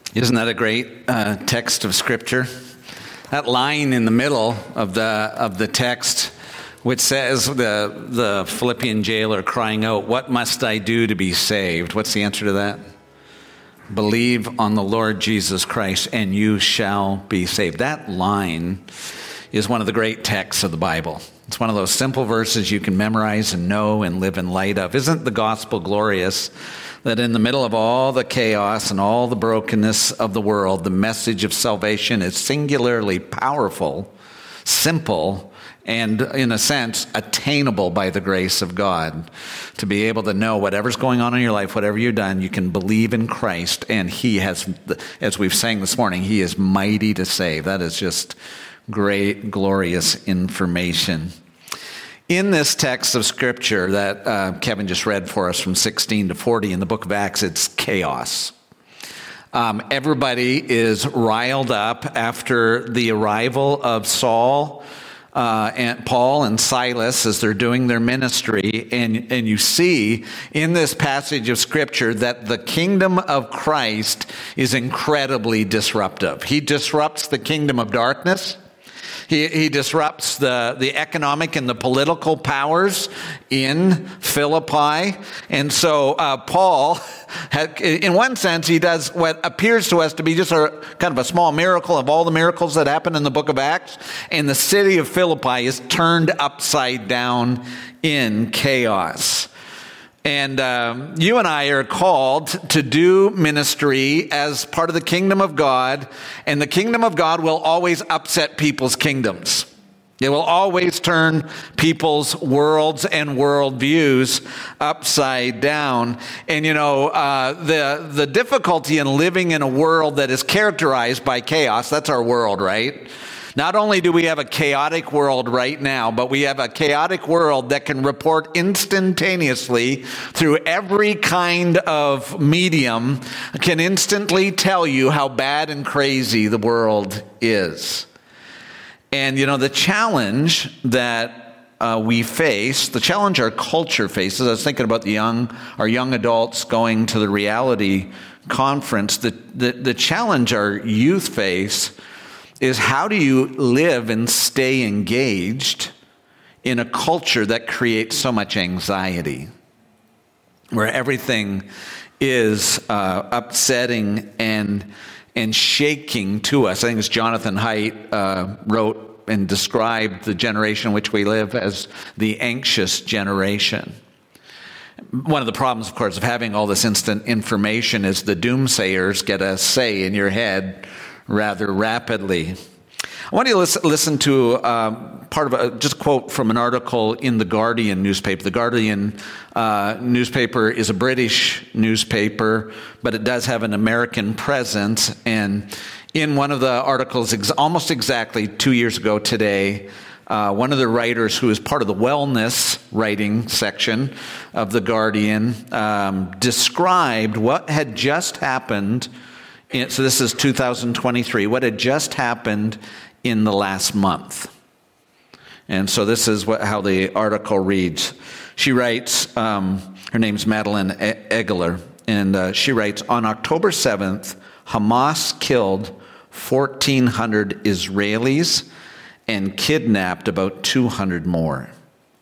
Isn't that a great text of Scripture? That line in the middle of the text, which says the Philippian jailer crying out, "What must I do to be saved?" What's the answer to that? Believe on the Lord Jesus Christ, and you shall be saved. That line is one of the great texts of the Bible. It's one of those simple verses you can memorize and know and live in light of. Isn't the gospel glorious? That in the middle of all the chaos and all the brokenness of the world, the message of salvation is singularly powerful, simple, and in a sense, attainable by the grace of God. To be able to know whatever's going on in your life, whatever you've done, you can believe in Christ, and He has, as we've sang this morning, He is mighty to save. That is just great, glorious information. In this text of Scripture that Kevin just read for us from 16 to 40 in the book of Acts, it's chaos. Everybody is riled up after the arrival of Saul and Paul and Silas as they're doing their ministry. And you see in this passage of Scripture that the kingdom of Christ is incredibly disruptive. He disrupts the kingdom of darkness. He disrupts the economic and the political powers in Philippi. And so Paul, in one sense, he does what appears to us to be just a kind of a small miracle of all the miracles that happen in the book of Acts. And the city of Philippi is turned upside down in chaos. And you and I are called to do ministry as part of the kingdom of God, and the kingdom of God will always upset people's kingdoms. It will always turn people's worlds and worldviews upside down. And you know, the difficulty in living in a world that is characterized by chaos, that's our world, right? Not only do we have a chaotic world right now, but we have a chaotic world that can report instantaneously through every kind of medium, can instantly tell you how bad and crazy the world is. And you know, the challenge that we face, the challenge our culture faces, I was thinking about our young adults going to the reality conference, the challenge our youth face is how do you live and stay engaged in a culture that creates so much anxiety, where everything is upsetting and shaking to us. I think it's Jonathan Haidt wrote and described the generation in which we live as the anxious generation. One of the problems, of course, of having all this instant information is the doomsayers get a say in your head rather rapidly. I want you to listen to part of just a quote from an article in The Guardian newspaper. The Guardian newspaper is a British newspaper, but it does have an American presence. And in one of the articles, almost exactly 2 years ago today, one of the writers who is part of the wellness writing section of The Guardian described what had just happened. So this is 2023, what had just happened in the last month. And so this is how the article reads. She writes, her name's Madeline Egler, and she writes, on October 7th, Hamas killed 1,400 Israelis and kidnapped about 200 more.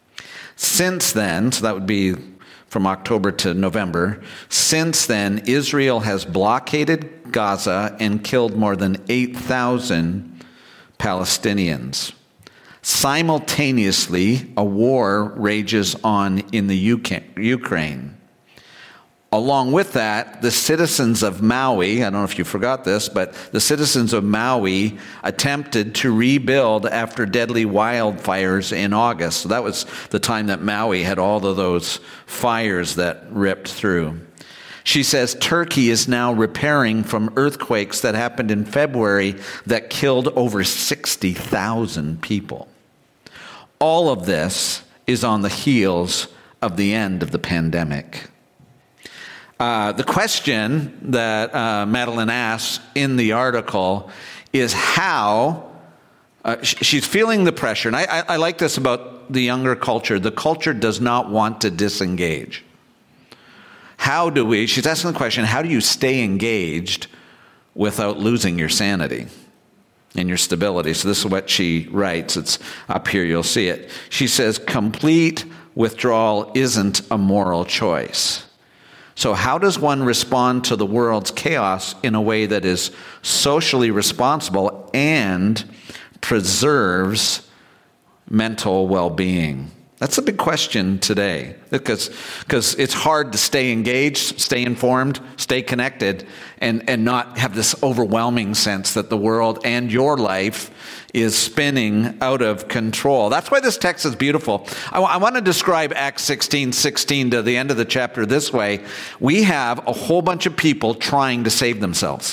Since then, so that would be from October to November, since then, Israel has blockaded Gaza and killed more than 8,000 Palestinians. Simultaneously, a war rages on in the Ukraine. Along with that, the citizens of Maui, I don't know if you forgot this, but the citizens of Maui attempted to rebuild after deadly wildfires in August. So that was the time that Maui had all of those fires that ripped through. She says Turkey is now repairing from earthquakes that happened in February that killed over 60,000 people. All of this is on the heels of the end of the pandemic. The question that Madeline asks in the article is how she's feeling the pressure. And I like this about the younger culture. The culture does not want to disengage. She's asking the question, how do you stay engaged without losing your sanity and your stability. So this is what she writes. It's up here, you'll see it. She says, complete withdrawal isn't a moral choice. So how does one respond to the world's chaos in a way that is socially responsible and preserves mental well-being? That's a big question today, because it's hard to stay engaged, stay informed, stay connected, and not have this overwhelming sense that the world and your life is spinning out of control. That's why this text is beautiful. I want to describe Acts 16:16 to the end of the chapter this way. We have a whole bunch of people trying to save themselves.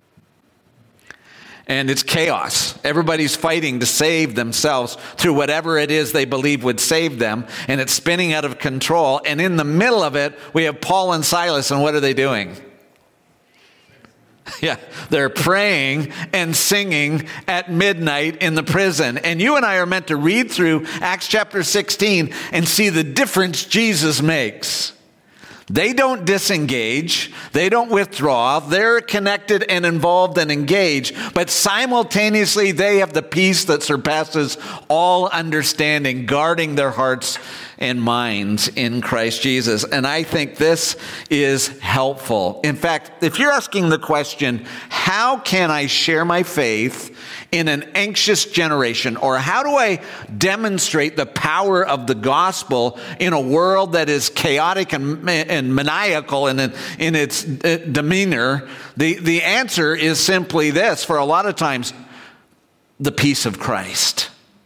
And it's chaos. Everybody's fighting to save themselves through whatever it is they believe would save them. And it's spinning out of control. And in the middle of it, we have Paul and Silas. And what are they doing? Yeah, they're praying and singing at midnight in the prison. And you and I are meant to read through Acts chapter 16 and see the difference Jesus makes. They don't disengage. They don't withdraw. They're connected and involved and engaged. But simultaneously, they have the peace that surpasses all understanding, guarding their hearts and minds in Christ Jesus. And I think this is helpful. In fact, if you're asking the question, how can I share my faith in an anxious generation? Or how do I demonstrate the power of the gospel in a world that is chaotic and maniacal in its demeanor? The answer is simply this. For a lot of times, the peace of Christ.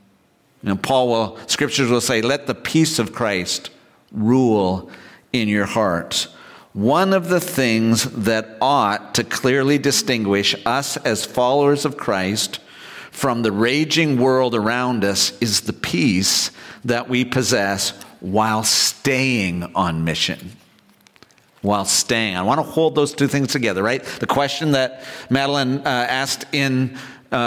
Scriptures will say, let the peace of Christ rule in your hearts. One of the things that ought to clearly distinguish us as followers of Christ from the raging world around us is the peace that we possess while staying on mission. While staying. I want to hold those two things together, right? The question that Madeline asked in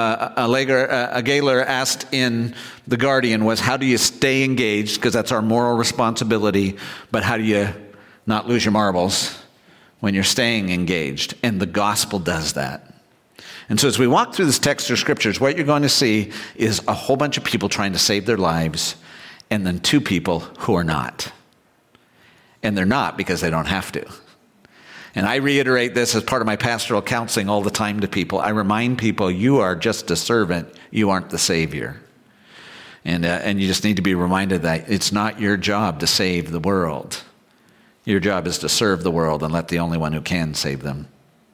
Gaylor asked in The Guardian was, how do you stay engaged? Because that's our moral responsibility. But how do you not lose your marbles when you're staying engaged? And the gospel does that. And so as we walk through this text of scriptures, what you're going to see is a whole bunch of people trying to save their lives, and then two people who are not. And they're not because they don't have to. And I reiterate this as part of my pastoral counseling all the time to people. I remind people, you are just a servant. You aren't the Savior. And you just need to be reminded that it's not your job to save the world. Your job is to serve the world and let the only one who can save them.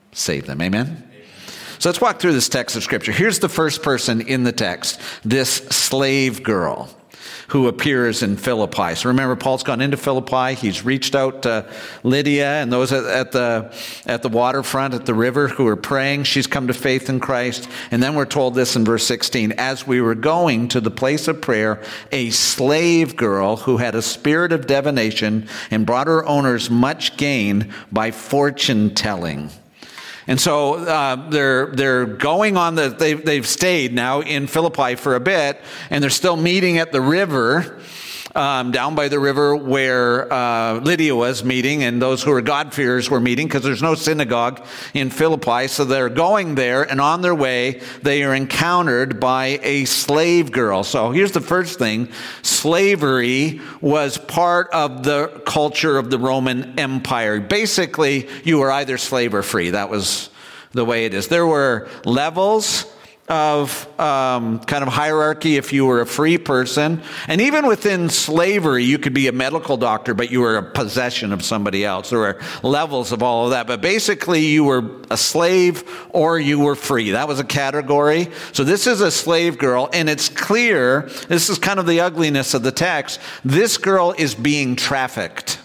Amen? So let's walk through this text of Scripture. Here's the first person in the text, this slave girl who appears in Philippi. So remember, Paul's gone into Philippi. He's reached out to Lydia and those at the waterfront, at the river, who are praying. She's come to faith in Christ. And then we're told this in verse 16. As we were going to the place of prayer, a slave girl who had a spirit of divination and brought her owners much gain by fortune telling. And so they're going on they've stayed now in Philippi for a bit, and they're still meeting at the river, down by the river where Lydia was meeting, and those who are God-fearers were meeting, because there's no synagogue in Philippi. So they're going there, and on their way, they are encountered by a slave girl. So here's the first thing. Slavery was part of the culture of the Roman Empire. Basically, you were either slave or free. That was the way it is. There were levels of kind of hierarchy if you were a free person. And even within slavery, you could be a medical doctor, but you were a possession of somebody else. There were levels of all of that. But basically, you were a slave or you were free. That was a category. So this is a slave girl, and it's clear, this is kind of the ugliness of the text, this girl is being trafficked.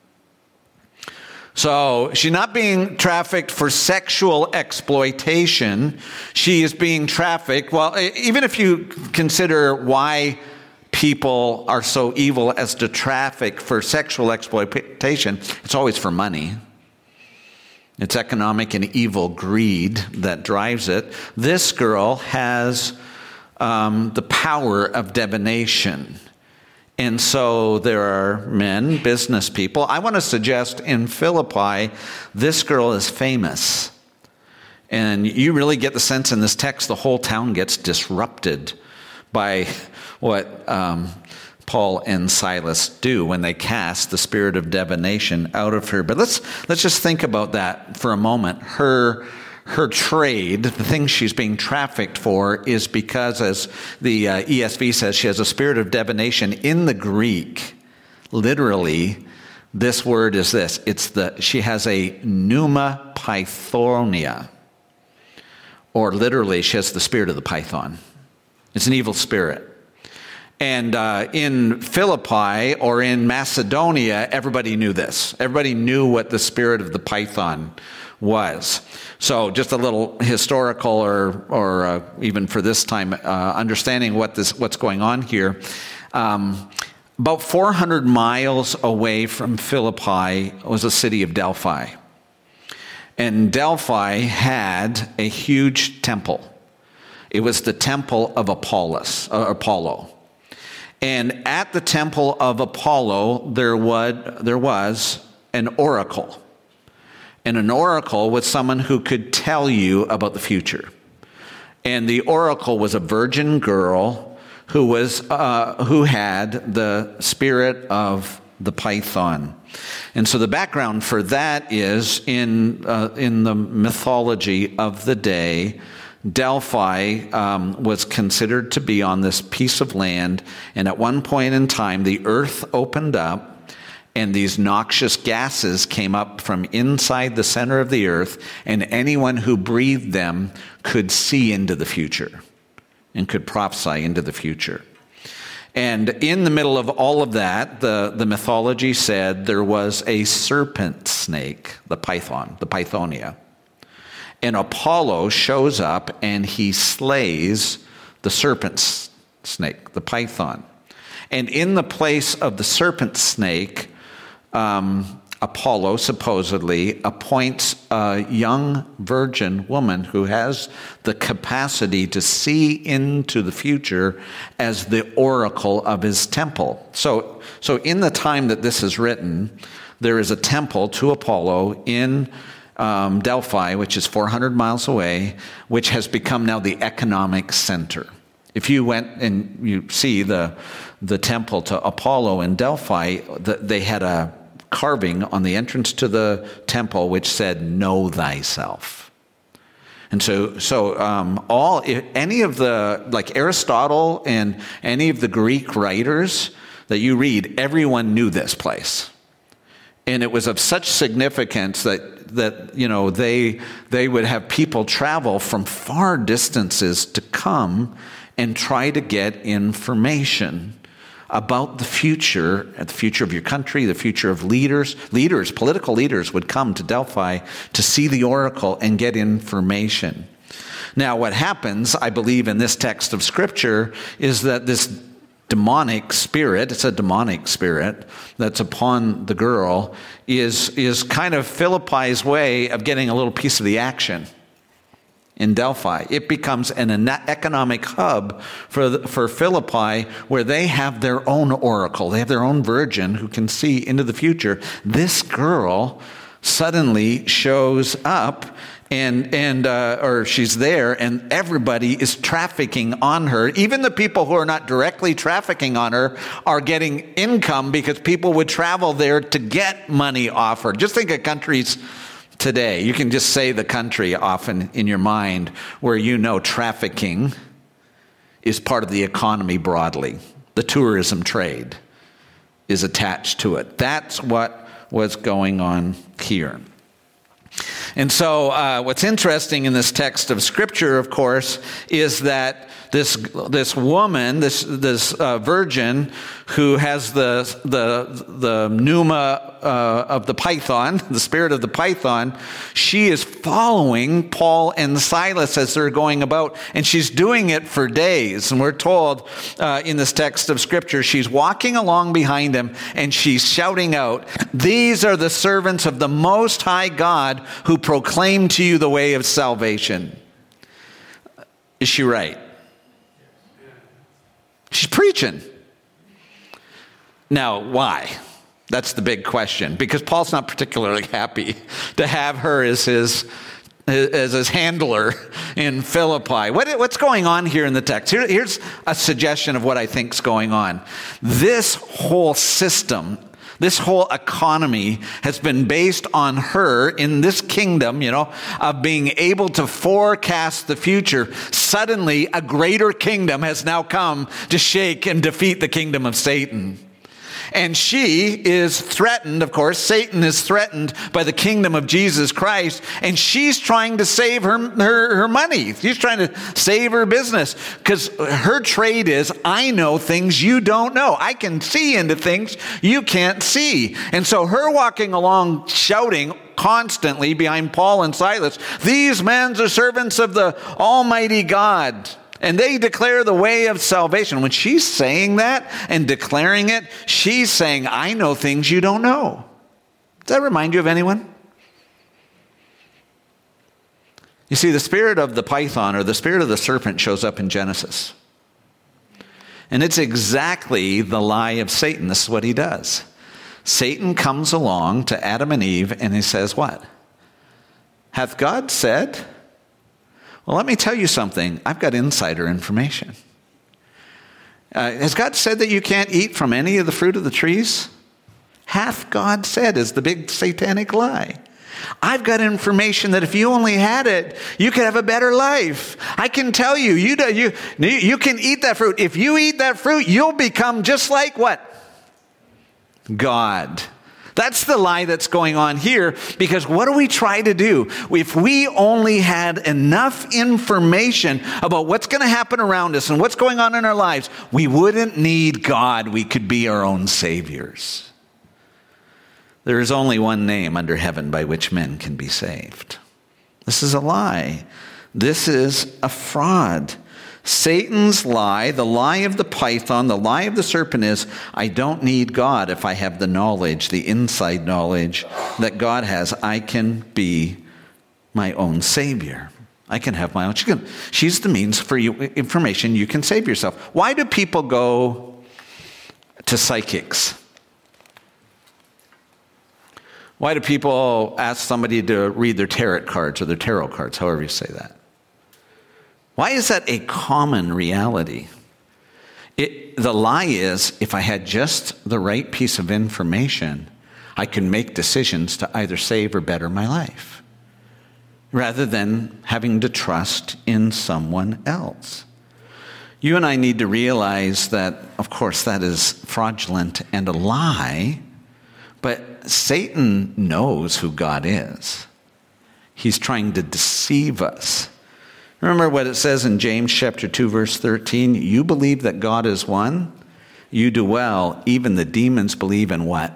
So she's not being trafficked for sexual exploitation. She is being trafficked. Well, even if you consider why people are so evil as to traffic for sexual exploitation, it's always for money. It's economic and evil greed that drives it. This girl has the power of divination. And so there are men, business people. I want to suggest in Philippi, this girl is famous. And you really get the sense in this text the whole town gets disrupted by what Paul and Silas do when they cast the spirit of divination out of her. But let's just think about that for a moment. Her trade, the thing she's being trafficked for, is because, as the ESV says, she has a spirit of divination. In the Greek, literally, this word is this. She has a pneuma pythonia, or literally, she has the spirit of the python. It's an evil spirit. And in Philippi or in Macedonia, everybody knew this. Everybody knew what the spirit of the python was. So just a little historical or even for this time, understanding what's going on here. About 400 miles away from Philippi was the city of Delphi. And Delphi had a huge temple. It was the temple of Apollo. And at the temple of Apollo, there was an oracle. And an oracle was someone who could tell you about the future. And the oracle was a virgin girl who had the spirit of the python. And so the background for that is in the mythology of the day, Delphi was considered to be on this piece of land, and at one point in time, the earth opened up, and these noxious gases came up from inside the center of the earth, and anyone who breathed them could see into the future and could prophesy into the future. And in the middle of all of that, the mythology said there was a serpent snake, the python, the Pythonia. And Apollo shows up and he slays the serpent snake, the python. And in the place of the serpent snake, Apollo supposedly appoints a young virgin woman who has the capacity to see into the future as the oracle of his temple. So in the time that this is written, there is a temple to Apollo in Delphi, which is 400 miles away, which has become now the economic center. If you went and you see the temple to Apollo in Delphi, they had a carving on the entrance to the temple which said, "Know thyself." And any of the, like Aristotle and any of the Greek writers that you read, everyone knew this place. And it was of such significance that you know they would have people travel from far distances to come and try to get information about the future of your country, the future of leaders. Political leaders would come to Delphi to see the oracle and get information. Now, what happens, I believe, in this text of Scripture is that this demonic spirit, it's a demonic spirit that's upon the girl, is kind of Philippi's way of getting a little piece of the action. In Delphi, it becomes an economic hub for Philippi, where they have their own oracle. They have their own virgin who can see into the future. This girl suddenly shows up, or she's there, and everybody is trafficking on her. Even the people who are not directly trafficking on her are getting income because people would travel there to get money off her. Just think of countries today. You can just say the country often in your mind where you know trafficking is part of the economy broadly. The tourism trade is attached to it. That's what was going on here. And so what's interesting in this text of Scripture, of course, is that this woman, this virgin who has the pneuma of the python, the spirit of the python, she is following Paul and Silas as they're going about, and she's doing it for days. And we're told in this text of Scripture, she's walking along behind him and she's shouting out, "These are the servants of the Most High God who proclaim to you the way of salvation." Is she right? She's preaching. Now, why? That's the big question. Because Paul's not particularly happy to have her as his as his handler in Philippi. What's going on here in the text? Here's a suggestion of what I think's going on. This whole system, this whole economy has been based on her in this kingdom, of being able to forecast the future. Suddenly, a greater kingdom has now come to shake and defeat the kingdom of Satan. And she is threatened, of course. Satan is threatened by the kingdom of Jesus Christ. And she's trying to save her money. She's trying to save her business. Because her trade is, I know things you don't know. I can see into things you can't see. And so her walking along shouting constantly behind Paul and Silas, these men are servants of the Almighty God, and they declare the way of salvation. When she's saying that and declaring it, she's saying, I know things you don't know. Does that remind you of anyone? You see, the spirit of the python or the spirit of the serpent shows up in Genesis. And it's exactly the lie of Satan. This is what he does. Satan comes along to Adam and Eve and he says what? Hath God said? Well, let me tell you something. I've got insider information. Has God said that you can't eat from any of the fruit of the trees? Hath God said is the big satanic lie. I've got information that if you only had it, you could have a better life. I can tell you, you can eat that fruit. If you eat that fruit, you'll become just like what? God. That's the lie that's going on here, because what do we try to do? If we only had enough information about what's going to happen around us and what's going on in our lives, we wouldn't need God. We could be our own saviors. There is only one name under heaven by which men can be saved. This is a lie. This is a fraud. Satan's lie, the lie of the python, the lie of the serpent is, I don't need God if I have the knowledge, the inside knowledge that God has. I can be my own savior. I can have my own. She's the means for you, information you can save yourself. Why do people go to psychics? Why do people ask somebody to read their tarot cards or their tarot cards, however you say that? Why is that a common reality? The lie is, if I had just the right piece of information, I can make decisions to either save or better my life, rather than having to trust in someone else. You and I need to realize that, of course, that is fraudulent and a lie, but Satan knows who God is. He's trying to deceive us. Remember what it says in James chapter 2, verse 13? You believe that God is one? You do well. Even the demons believe and what?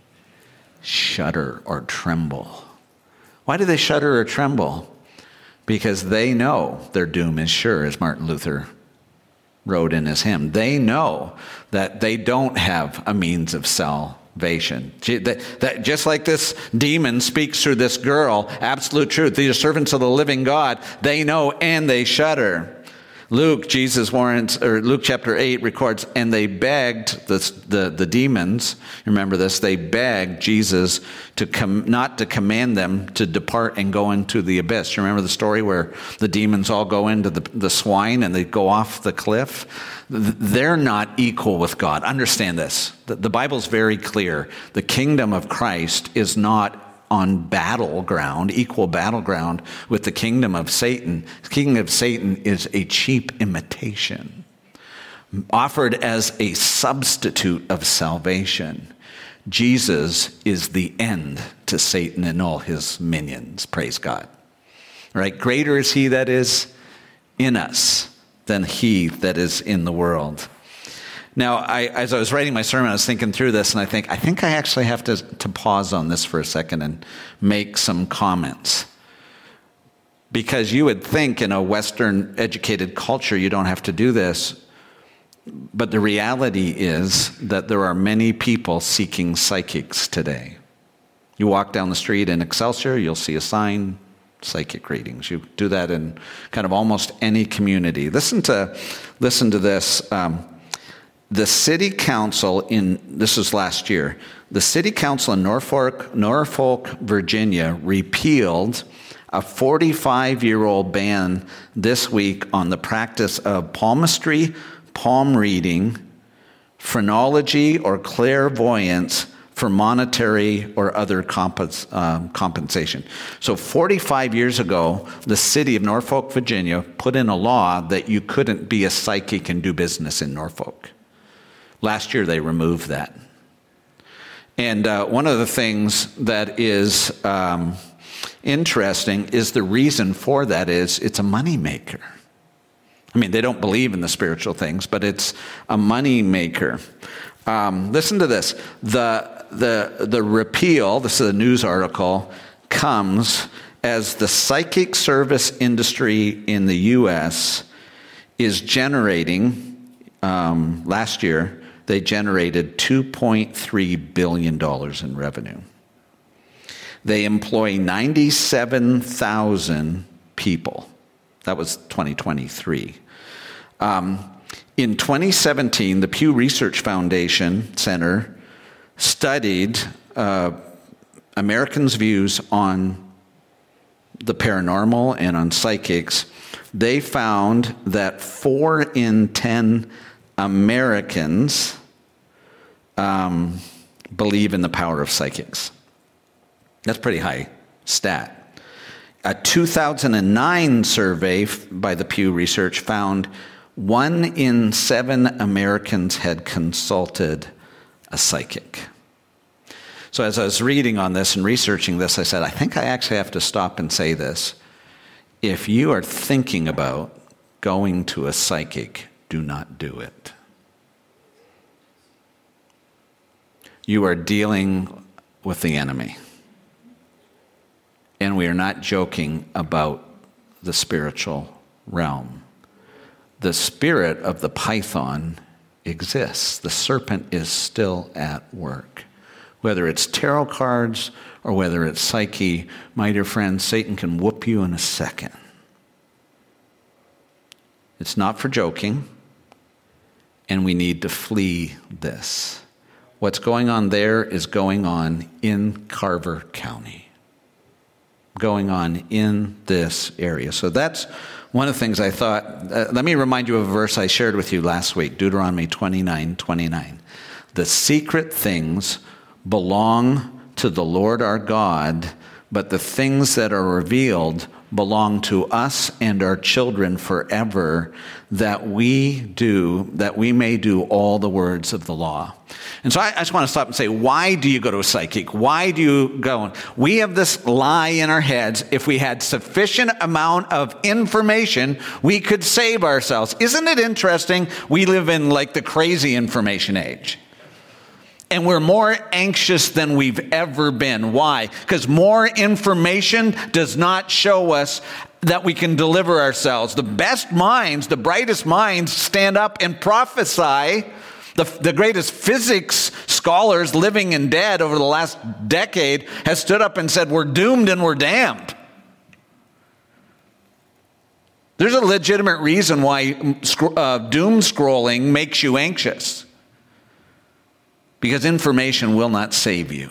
Shudder or tremble. Why do they shudder or tremble? Because they know their doom is sure, as Martin Luther wrote in his hymn. They know that they don't have a means of salvation. That just like this demon speaks through this girl, absolute truth. These are servants of the living God. They know and they shudder. Luke chapter 8 records, and they begged the demons. Remember this? They begged Jesus not to command them to depart and go into the abyss. You remember the story where the demons all go into the swine and they go off the cliff? They're not equal with God. Understand this. The Bible's very clear. The kingdom of Christ is not on equal battleground with the kingdom of Satan. The kingdom of Satan is a cheap imitation, offered as a substitute of salvation. Jesus is the end to Satan and all his minions. Praise God. Right? Greater is he that is in us than he that is in the world. Now, as I was writing my sermon, I was thinking through this, and I think I actually have to pause on this for a second and make some comments. Because you would think in a Western educated culture, you don't have to do this. But the reality is that there are many people seeking psychics today. You walk down the street in Excelsior, you'll see a sign, psychic readings. You do that in kind of almost any community. Listen to this. The city council this was last year, the city council in Norfolk, Virginia repealed a 45-year-old ban this week on the practice of palmistry, palm reading, phrenology, or clairvoyance for monetary or other compensation. So 45 years ago, the city of Norfolk, Virginia, put in a law that you couldn't be a psychic and do business in Norfolk. Last year, they removed that. And one of the things that is interesting is the reason for that is it's a moneymaker. I mean, they don't believe in the spiritual things, but it's a moneymaker. Listen to this. The repeal, this is a news article, comes as the psychic service industry in the U.S. is generating, last year, they generated $2.3 billion in revenue. They employ 97,000 people. That was 2023. In 2017, the Pew Research Foundation Center studied Americans' views on the paranormal and on psychics. They found that 4 in 10 Americans believe in the power of psychics. That's a pretty high stat. A 2009 survey by the Pew Research found 1 in 7 Americans had consulted a psychic. So as I was reading on this and researching this, I said, I think I actually have to stop and say this. If you are thinking about going to a psychic, do not do it. You are dealing with the enemy. And we are not joking about the spiritual realm. The spirit of the python exists. The serpent is still at work. Whether it's tarot cards or whether it's psyche, my dear friends, Satan can whoop you in a second. It's not for joking, and we need to flee this. What's going on there is going on in Carver County. Going on in this area. So that's one of the things I thought. Let me remind you of a verse I shared with you last week, Deuteronomy 29:29. The secret things belong to the Lord our God, but the things that are revealed belong to us and our children forever, that we may do all the words of the law. And so I just want to stop and say, why do you go to a psychic? Why do you go? We have this lie in our heads. If we had sufficient amount of information, we could save ourselves. Isn't it interesting? We live in like the crazy information age. And we're more anxious than we've ever been. Why? Because more information does not show us that we can deliver ourselves. The best minds, the brightest minds stand up and prophesy. The greatest physics scholars, living and dead over the last decade, has stood up and said, we're doomed and we're damned. There's a legitimate reason why doom scrolling makes you anxious. Because information will not save you.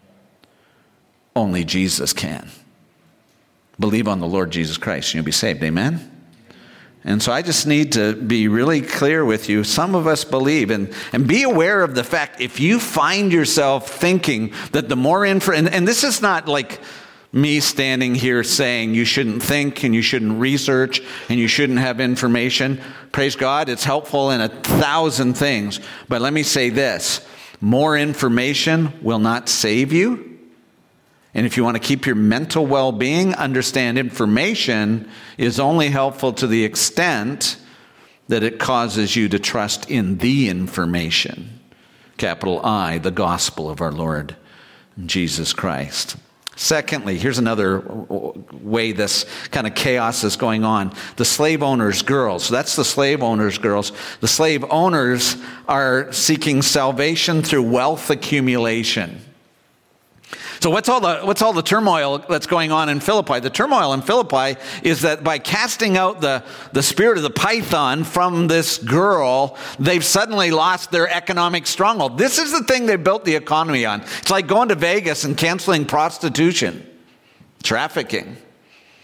Only Jesus can. Believe on the Lord Jesus Christ and you'll be saved. Amen? And so I just need to be really clear with you. Some of us believe, and be aware of the fact, if you find yourself thinking that the more and this is not like me standing here saying you shouldn't think and you shouldn't research and you shouldn't have information. Praise God, it's helpful in 1,000 things. But let me say this. More information will not save you. And if you want to keep your mental well-being, understand information is only helpful to the extent that it causes you to trust in the information. Capital I, the gospel of our Lord Jesus Christ. Secondly, here's another way this kind of chaos is going on. The slave owners' girls. So that's the slave owners' girls. The slave owners are seeking salvation through wealth accumulation. So what's all the turmoil that's going on in Philippi? The turmoil in Philippi is that by casting out the spirit of the python from this girl, they've suddenly lost their economic stronghold. This is the thing they built the economy on. It's like going to Vegas and canceling prostitution, trafficking.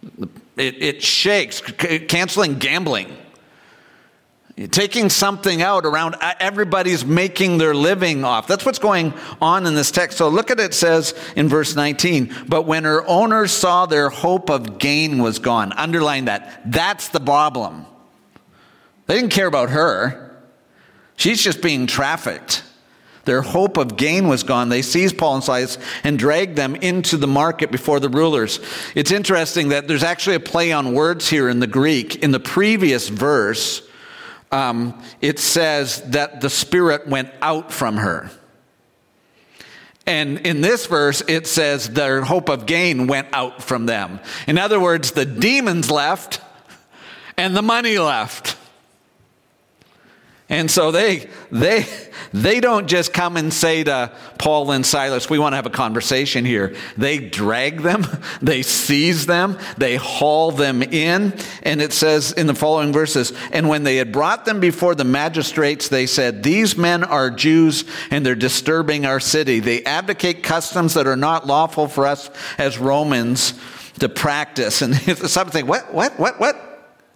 It shakes, canceling gambling. Taking something out around everybody's making their living off. That's what's going on in this text. So look at it says in verse 19, but when her owners saw their hope of gain was gone. Underline that. That's the problem. They didn't care about her. She's just being trafficked. Their hope of gain was gone. They seized Paul and Silas and dragged them into the market before the rulers. It's interesting that there's actually a play on words here in the Greek. In the previous verse, it says that the spirit went out from her. And in this verse, it says their hope of gain went out from them. In other words, the demons left and the money left. And so they don't just come and say to Paul and Silas, we want to have a conversation here. They drag them, they seize them, they haul them in. And it says in the following verses, and when they had brought them before the magistrates, they said, these men are Jews and they're disturbing our city. They advocate customs that are not lawful for us as Romans to practice. And something, what?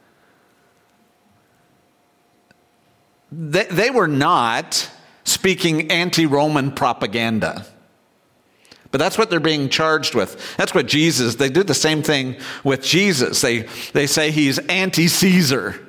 They were not speaking anti-Roman propaganda. But that's what they're being charged with. That's what they did the same thing with Jesus. They say he's anti-Caesar.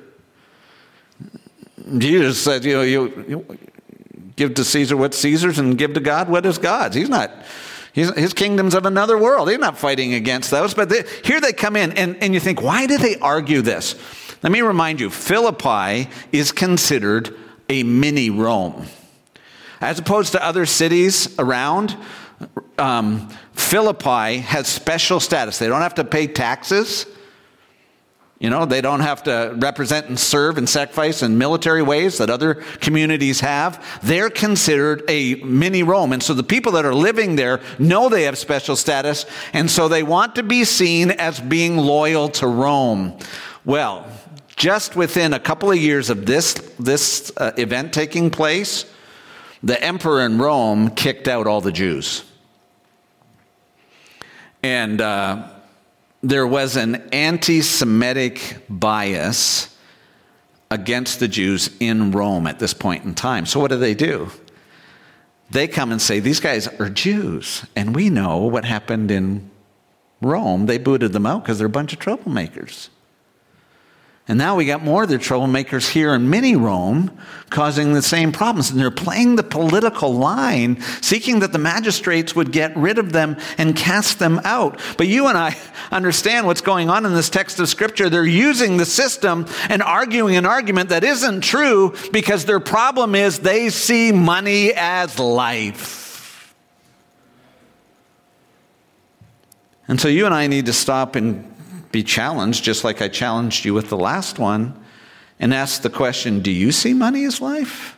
Jesus said, you give to Caesar what's Caesar's and give to God what is God's. His kingdom's of another world. He's not fighting against those. But here they come in, and you think, why do they argue this? Let me remind you, Philippi is considered a mini Rome. As opposed to other cities around, Philippi has special status. They don't have to pay taxes. They don't have to represent and serve and sacrifice in military ways that other communities have. They're considered a mini Rome. And so the people that are living there know they have special status, and so they want to be seen as being loyal to Rome. Well, just within a couple of years of this event taking place, the emperor in Rome kicked out all the Jews. And there was an anti-Semitic bias against the Jews in Rome at this point in time. So what do? They come and say, these guys are Jews, and we know what happened in Rome. They booted them out because they're a bunch of troublemakers. And now we got more of their troublemakers here in mini Rome causing the same problems. And they're playing the political line, seeking that the magistrates would get rid of them and cast them out. But you and I understand what's going on in this text of Scripture. They're using the system and arguing an argument that isn't true because their problem is they see money as life. And so you and I need to stop and be challenged, just like I challenged you with the last one, and ask the question, do you see money as life?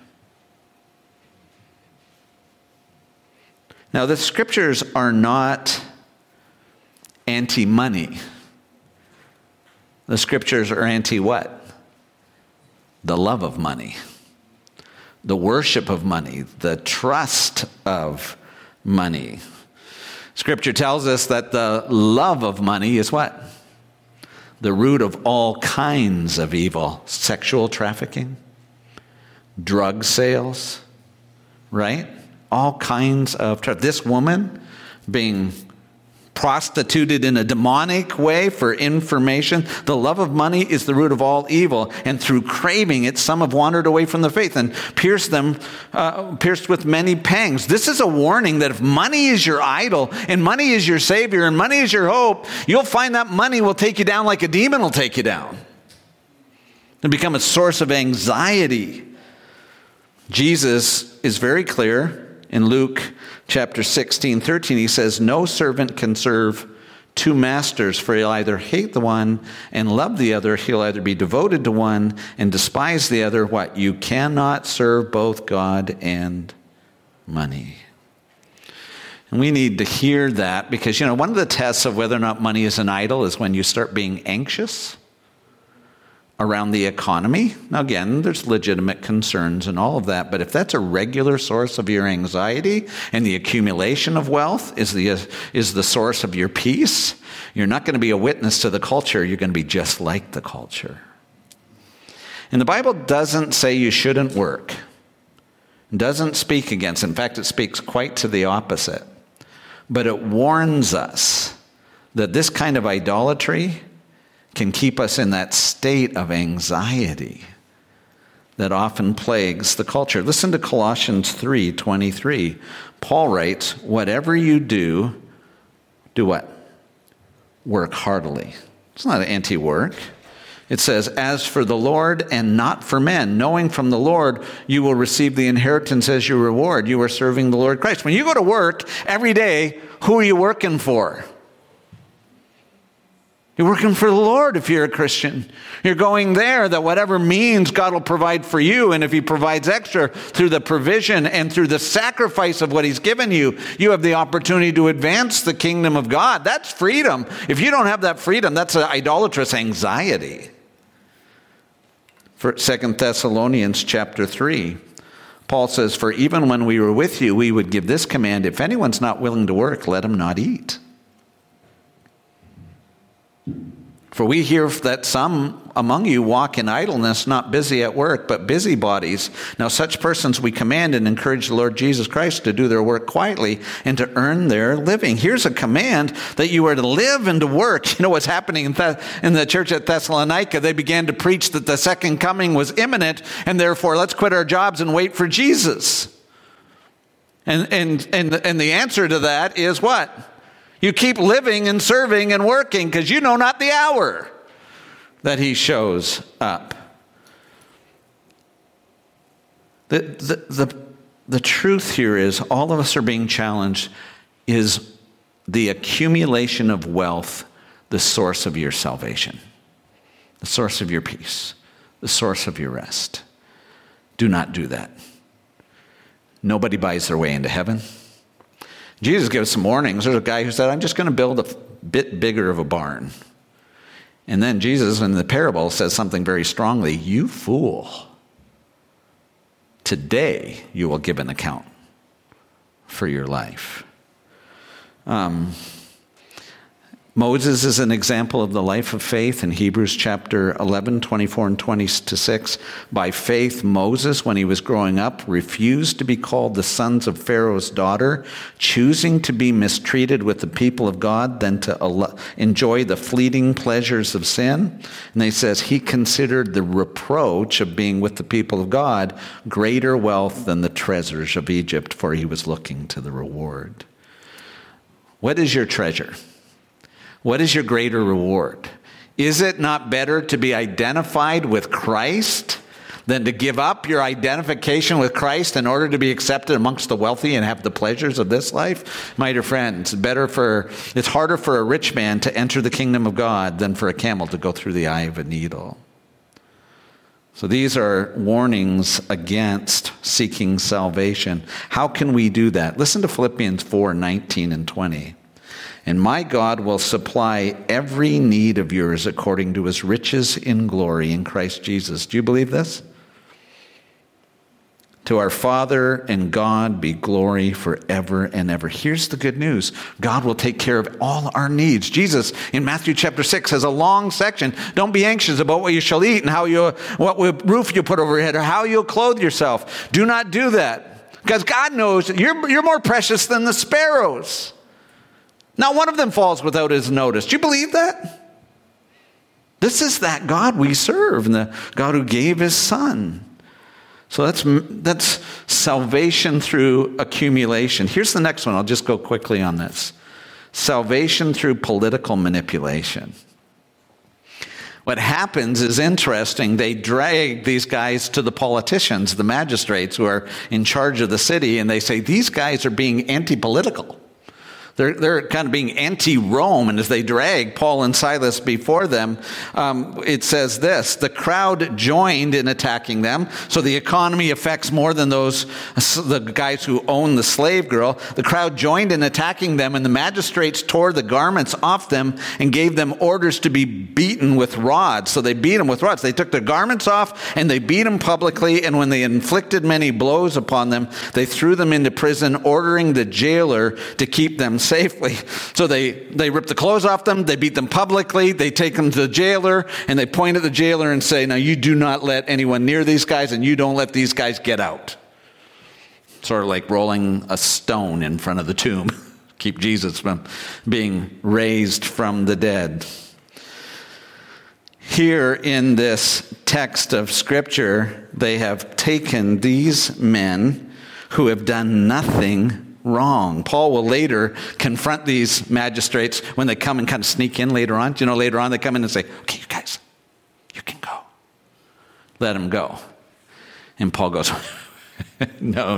Now, the Scriptures are not anti-money. The Scriptures are anti-what? The love of money, the worship of money, the trust of money. Scripture tells us that the love of money is what? The root of all kinds of evil. Sexual trafficking, drug sales, right? All kinds of this woman being prostituted in a demonic way for information. The love of money is the root of all evil, and through craving it, some have wandered away from the faith and pierced with many pangs. This is a warning that if money is your idol, and money is your savior, and money is your hope, you'll find that money will take you down like a demon will take you down and become a source of anxiety. Jesus is very clear. In Luke chapter 16:13, he says, no servant can serve two masters, for he'll either hate the one and love the other. He'll either be devoted to one and despise the other. What? You cannot serve both God and money. And we need to hear that because, one of the tests of whether or not money is an idol is when you start being anxious around the economy. Now again, there's legitimate concerns and all of that, but if that's a regular source of your anxiety and the accumulation of wealth is the source of your peace, you're not going to be a witness to the culture, you're going to be just like the culture. And the Bible doesn't say you shouldn't work. It doesn't speak against. In fact, it speaks quite to the opposite. But it warns us that this kind of idolatry can keep us in that state of anxiety that often plagues the culture. Listen to Colossians 3:23. Paul writes, whatever you do what? Work heartily. It's not anti-work. It says, as for the Lord and not for men, knowing from the Lord you will receive the inheritance as your reward. You are serving the Lord Christ. When you go to work every day, who are you working for? You're working for the Lord if you're a Christian. You're going there that whatever means God will provide for you, and if he provides extra through the provision and through the sacrifice of what he's given you, you have the opportunity to advance the kingdom of God. That's freedom. If you don't have that freedom, that's an idolatrous anxiety. For 2 Thessalonians chapter 3, Paul says, for even when we were with you, we would give this command, if anyone's not willing to work, let him not eat. For we hear that some among you walk in idleness, not busy at work, but busybodies. Now such persons we command and encourage the Lord Jesus Christ to do their work quietly and to earn their living. Here's a command that you are to live and to work. You know what's happening in the church at Thessalonica? They began to preach that the second coming was imminent, and therefore let's quit our jobs and wait for Jesus. And the answer to that is what? You keep living and serving and working because you know not the hour that he shows up. The truth here is all of us are being challenged. Is the accumulation of wealth the source of your salvation? The source of your peace? The source of your rest? Do not do that. Nobody buys their way into heaven. Jesus gives some warnings. There's a guy who said, I'm just going to build a bit bigger of a barn. And then Jesus in the parable says something very strongly, you fool. Today you will give an account for your life. Moses is an example of the life of faith in Hebrews chapter 11, 24 and 26. By faith, Moses, when he was growing up, refused to be called the sons of Pharaoh's daughter, choosing to be mistreated with the people of God than to enjoy the fleeting pleasures of sin. And he says he considered the reproach of being with the people of God greater wealth than the treasures of Egypt, for he was looking to the reward. What is your treasure? What is your greater reward? Is it not better to be identified with Christ than to give up your identification with Christ in order to be accepted amongst the wealthy and have the pleasures of this life? My dear friends, it's harder for a rich man to enter the kingdom of God than for a camel to go through the eye of a needle. So these are warnings against seeking salvation. How can we do that? Listen to Philippians 4:19 and 20. And my God will supply every need of yours according to his riches in glory in Christ Jesus. Do you believe this? To our Father and God be glory forever and ever. Here's the good news. God will take care of all our needs. Jesus in Matthew chapter 6 has a long section. Don't be anxious about what you shall eat and what roof you put over your head or how you'll clothe yourself. Do not do that. Because God knows you're more precious than the sparrows. Not one of them falls without his notice. Do you believe that? This is that God we serve, and the God who gave his son. So that's salvation through accumulation. Here's the next one. I'll just go quickly on this. Salvation through political manipulation. What happens is interesting. They drag these guys to the politicians, the magistrates who are in charge of the city, and they say, these guys are being anti-political. They're kind of being anti-Rome, and as they drag Paul and Silas before them, it says this: the crowd joined in attacking them. So the economy affects more than the guys who own the slave girl. The crowd joined in attacking them, and the magistrates tore the garments off them and gave them orders to be beaten with rods. So they beat them with rods. They took their garments off and they beat them publicly, and when they inflicted many blows upon them, they threw them into prison, ordering the jailer to keep them safely. So they rip the clothes off them, they beat them publicly, they take them to the jailer, and they point at the jailer and say, now you do not let anyone near these guys, and you don't let these guys get out. Sort of like rolling a stone in front of the tomb. Keep Jesus from being raised from the dead. Here in this text of Scripture, they have taken these men who have done nothing wrong. Paul will later confront these magistrates when they come and kind of sneak in later on. Later on they come in and say, okay, you guys, you can go. Let them go. And Paul goes, no.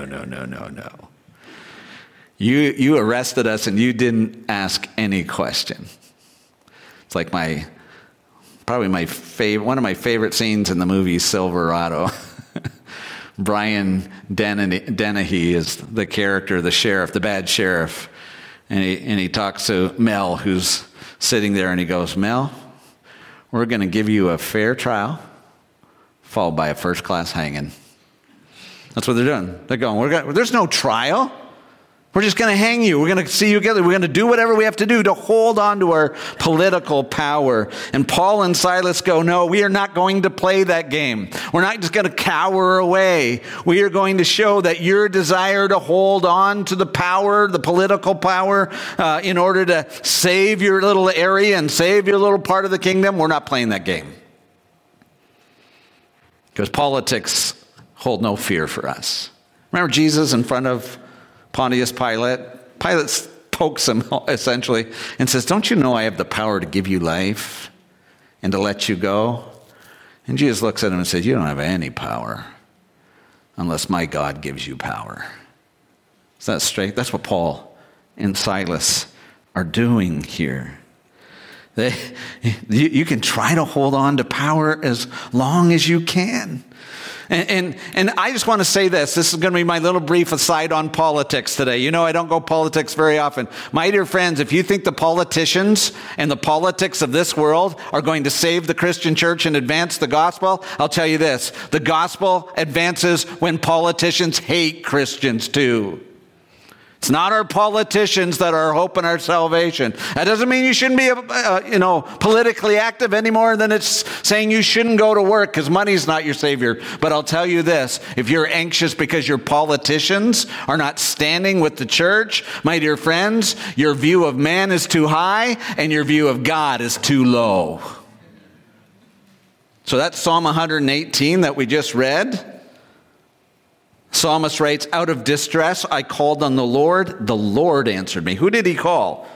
You arrested us and you didn't ask any question. It's like one of my favorite scenes in the movie Silverado. Brian Dennehy is the character, the sheriff, the bad sheriff. And he talks to Mel, who's sitting there, and he goes, Mel, we're going to give you a fair trial, followed by a first-class hanging. That's what they're doing. They're going, there's no trial. We're just going to hang you. We're going to see you together. We're going to do whatever we have to do to hold on to our political power. And Paul and Silas go, no, we are not going to play that game. We're not just going to cower away. We are going to show that your desire to hold on to the power, the political power, in order to save your little area and save your little part of the kingdom, we're not playing that game. Because politics hold no fear for us. Remember Jesus in front of Pontius Pilate? Pilate pokes him essentially and says, don't you know I have the power to give you life and to let you go? And Jesus looks at him and says, you don't have any power unless my God gives you power. Is that straight? That's what Paul and Silas are doing here. You can try to hold on to power as long as you can. And I just want to say this. This is going to be my little brief aside on politics today. I don't go politics very often. My dear friends, if you think the politicians and the politics of this world are going to save the Christian church and advance the gospel, I'll tell you this. The gospel advances when politicians hate Christians too. It's not our politicians that are our hope and our salvation. That doesn't mean you shouldn't be, politically active any more than it's saying you shouldn't go to work because money's not your savior. But I'll tell you this, if you're anxious because your politicians are not standing with the church, my dear friends, your view of man is too high and your view of God is too low. So that's Psalm 118 that we just read. Psalmist writes, out of distress I called on the Lord answered me. Who did he call?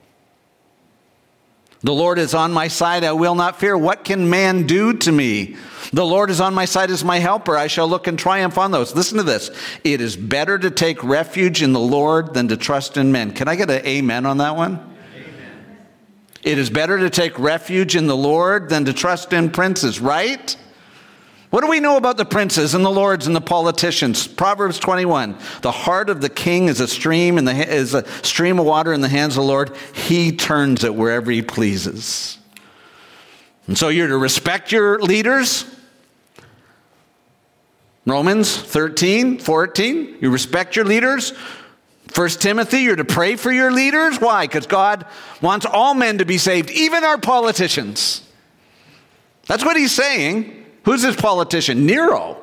The Lord is on my side, I will not fear. What can man do to me? The Lord is on my side as my helper. I shall look in triumph on those. Listen to this. It is better to take refuge in the Lord than to trust in men. Can I get an amen on that one? Amen. It is better to take refuge in the Lord than to trust in princes, right? What do we know about the princes and the lords and the politicians? Proverbs 21. The heart of the king is a stream of water in the hands of the Lord. He turns it wherever he pleases. And so you're to respect your leaders. Romans 13, 14. You respect your leaders. 1 Timothy, you're to pray for your leaders. Why? Because God wants all men to be saved, even our politicians. That's what he's saying. Who's this politician? Nero.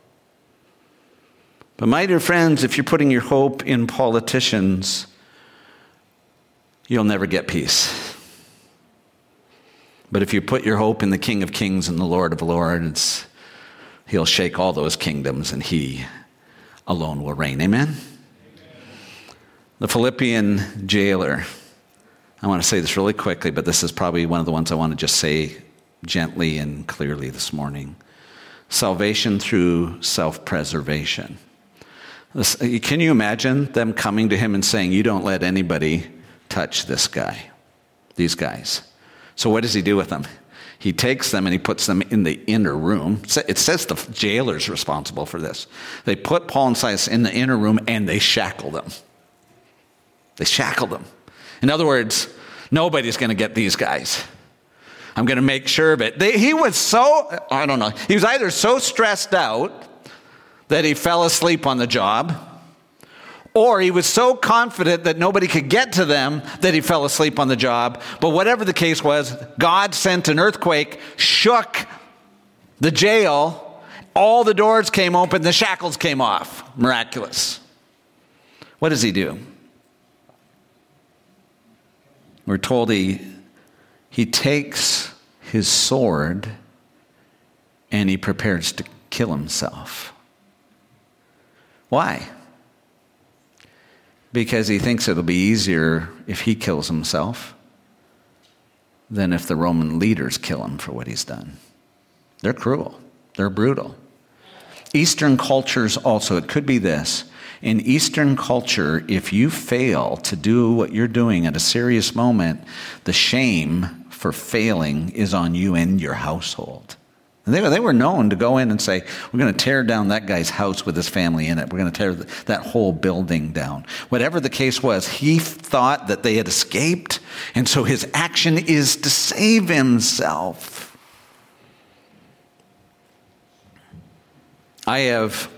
But my dear friends, if you're putting your hope in politicians, you'll never get peace. But if you put your hope in the King of Kings and the Lord of Lords, he'll shake all those kingdoms and he alone will reign. Amen? Amen. The Philippian jailer. I want to say this really quickly, but this is probably one of the ones I want to just say gently and clearly this morning. Salvation through self-preservation. Can you imagine them coming to him and saying, you don't let anybody touch this guy, these guys? So what does he do with them? He takes them and he puts them in the inner room. It says the jailer's responsible for this. They put Paul and Silas in the inner room and they shackle them. They shackle them. In other words, nobody's going to get these guys. I'm going to make sure of it. He was so, I don't know, he was either so stressed out that he fell asleep on the job, or he was so confident that nobody could get to them that he fell asleep on the job. But whatever the case was, God sent an earthquake, shook the jail, all the doors came open, the shackles came off. Miraculous. What does he do? We're told he takes his sword and he prepares to kill himself. Why? Because he thinks it'll be easier if he kills himself than if the Roman leaders kill him for what he's done. They're cruel. They're brutal. Eastern cultures also, it could be this. In Eastern culture, if you fail to do what you're doing at a serious moment, the shame for failing is on you and your household. And they were known to go in and say, we're going to tear down that guy's house with his family in it. We're going to tear that whole building down. Whatever the case was, he thought that they had escaped, and so his action is to save himself. I've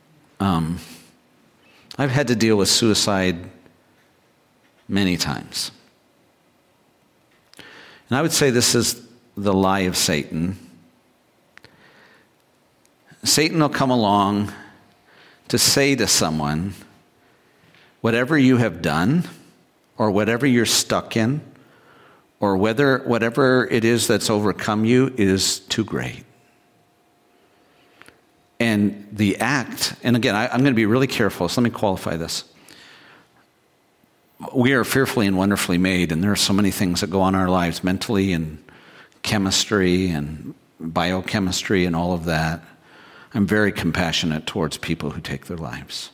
had to deal with suicide many times. And I would say this is the lie of Satan. Satan will come along to say to someone, whatever you have done, or whatever you're stuck in, or whatever it is that's overcome you is too great. And the act, and again, I'm going to be really careful, so let me qualify this. We are fearfully and wonderfully made, and there are so many things that go on in our lives, mentally and chemistry and biochemistry and all of that. I'm very compassionate towards people who take their lives.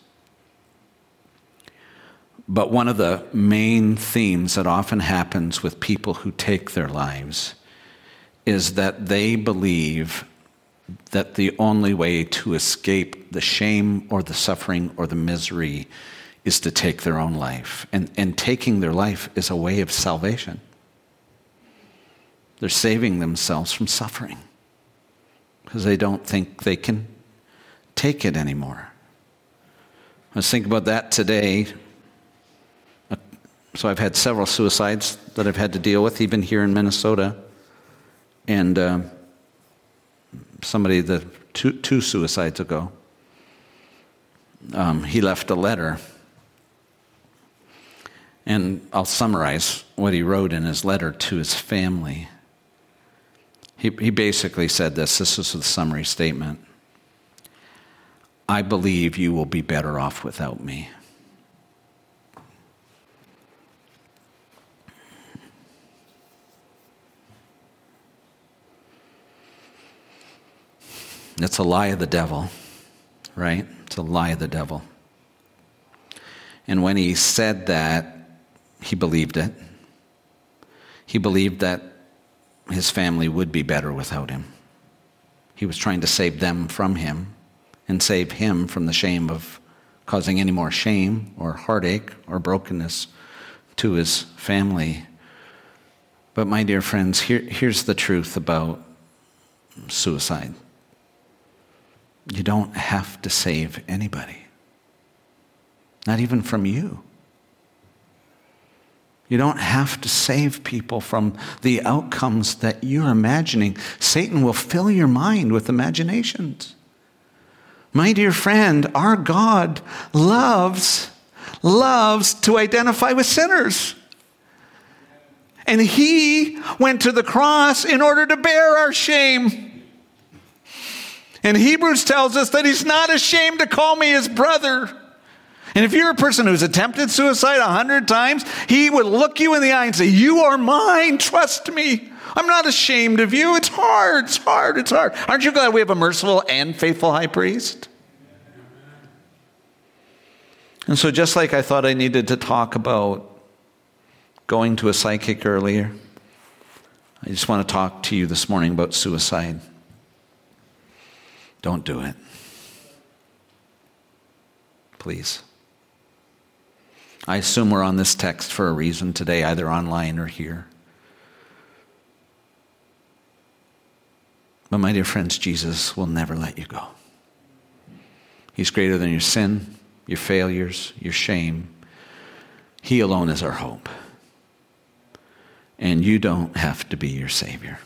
But one of the main themes that often happens with people who take their lives is that they believe that the only way to escape the shame or the suffering or the misery is to take their own life. And taking their life is a way of salvation. They're saving themselves from suffering because they don't think they can take it anymore. I was thinking about that today. So I've had several suicides that I've had to deal with, even here in Minnesota. And somebody, two suicides ago, he left a letter. And I'll summarize what he wrote in his letter to his family. He basically said this was the summary statement. I believe you will be better off without me. It's a lie of the devil, right? It's a lie of the devil. And when he said that, he believed it. He believed that his family would be better without him. He was trying to save them from him and save him from the shame of causing any more shame or heartache or brokenness to his family. But my dear friends, here's the truth about suicide. You don't have to save anybody. Not even from you. You don't have to save people from the outcomes that you're imagining. Satan will fill your mind with imaginations. My dear friend, our God loves to identify with sinners. And he went to the cross in order to bear our shame. And Hebrews tells us that he's not ashamed to call me his brother. And if you're a person who's attempted suicide 100 times, he would look you in the eye and say, you are mine, trust me. I'm not ashamed of you. It's hard. Aren't you glad we have a merciful and faithful high priest? And so just like I thought I needed to talk about going to a psychic earlier, I just want to talk to you this morning about suicide. Don't do it. Please. I assume we're on this text for a reason today, either online or here. But my dear friends, Jesus will never let you go. He's greater than your sin, your failures, your shame. He alone is our hope. And you don't have to be your Savior.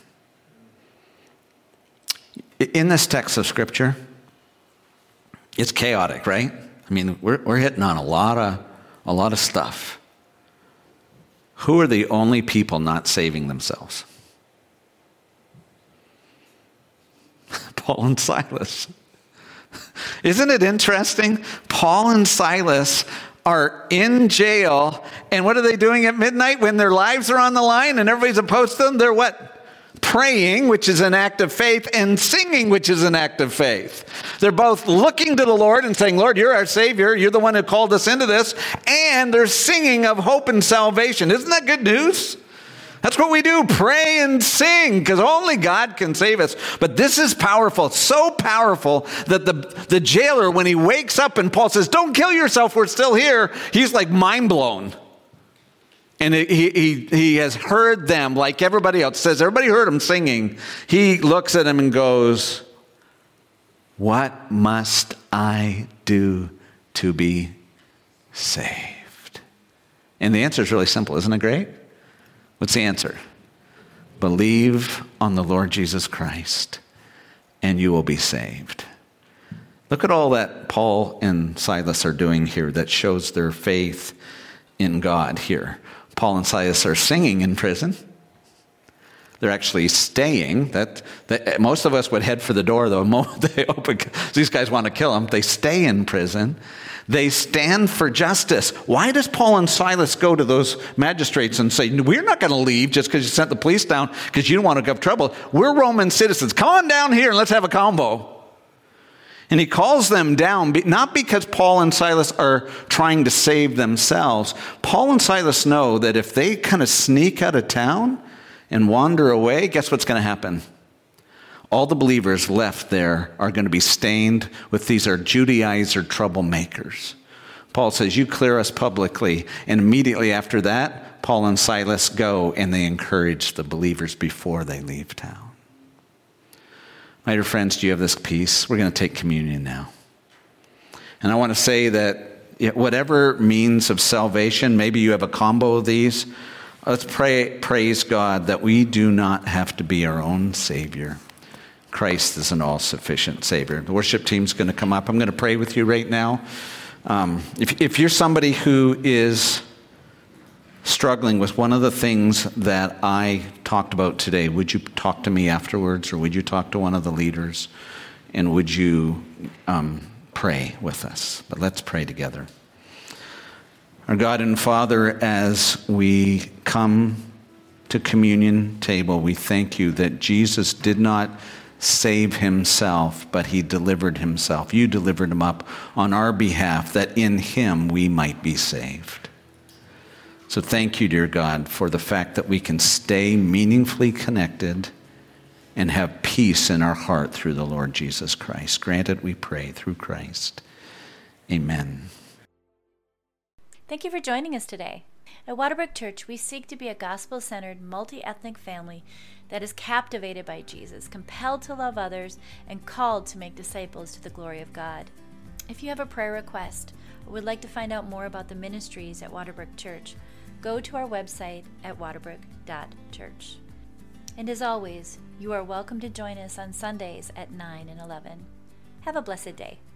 In this text of Scripture, it's chaotic, right? I mean, we're hitting on a lot of stuff. Who are the only people not saving themselves? Paul and Silas. Isn't it interesting? Paul and Silas are in jail, and what are they doing at midnight when their lives are on the line and everybody's opposed to them? They're what? Praying, which is an act of faith, and singing, which is an act of faith. They're both looking to the Lord and saying, Lord, you're our Savior. You're the one who called us into this. And they're singing of hope and salvation. Isn't that good news? That's what we do, pray and sing, because only God can save us. But this is powerful, so powerful that the jailer, when he wakes up and Paul says, don't kill yourself, we're still here, he's like mind blown. And he has heard them like everybody else. Says everybody heard him singing. He looks at him and goes, what must I do to be saved? And the answer is really simple. Isn't it great? What's the answer? Believe on the Lord Jesus Christ and you will be saved. Look at all that Paul and Silas are doing here that shows their faith in God here. Paul and Silas are singing in prison. They're actually staying. That most of us would head for the door, though. The moment they open, these guys want to kill them. They stay in prison. They stand for justice. Why does Paul and Silas go to those magistrates and say, we're not going to leave just because you sent the police down because you don't want to get trouble. We're Roman citizens. Come on down here and let's have a combo. And he calls them down, not because Paul and Silas are trying to save themselves. Paul and Silas know that if they kind of sneak out of town and wander away, guess what's going to happen? All the believers left there are going to be stained with these are Judaizer troublemakers. Paul says, you clear us publicly. And immediately after that, Paul and Silas go and they encourage the believers before they leave town. My dear friends, do you have this peace? We're going to take communion now. And I want to say that whatever means of salvation, maybe you have a combo of these, let's praise God that we do not have to be our own Savior. Christ is an all-sufficient Savior. The worship team's going to come up. I'm going to pray with you right now. If you're somebody who is struggling with one of the things that I talked about today, would you talk to me afterwards, or would you talk to one of the leaders, and would you pray with us? But let's pray together. Our God and Father, as we come to communion table, we thank you that Jesus did not save himself, but he delivered himself. You delivered him up on our behalf, that in him we might be saved. So thank you, dear God, for the fact that we can stay meaningfully connected and have peace in our heart through the Lord Jesus Christ. Grant it, we pray, through Christ. Amen. Thank you for joining us today. At Waterbrook Church, we seek to be a gospel-centered, multi-ethnic family that is captivated by Jesus, compelled to love others, and called to make disciples to the glory of God. If you have a prayer request or would like to find out more about the ministries at Waterbrook Church, go to our website at waterbrook.church. And as always, you are welcome to join us on Sundays at 9 and 11. Have a blessed day.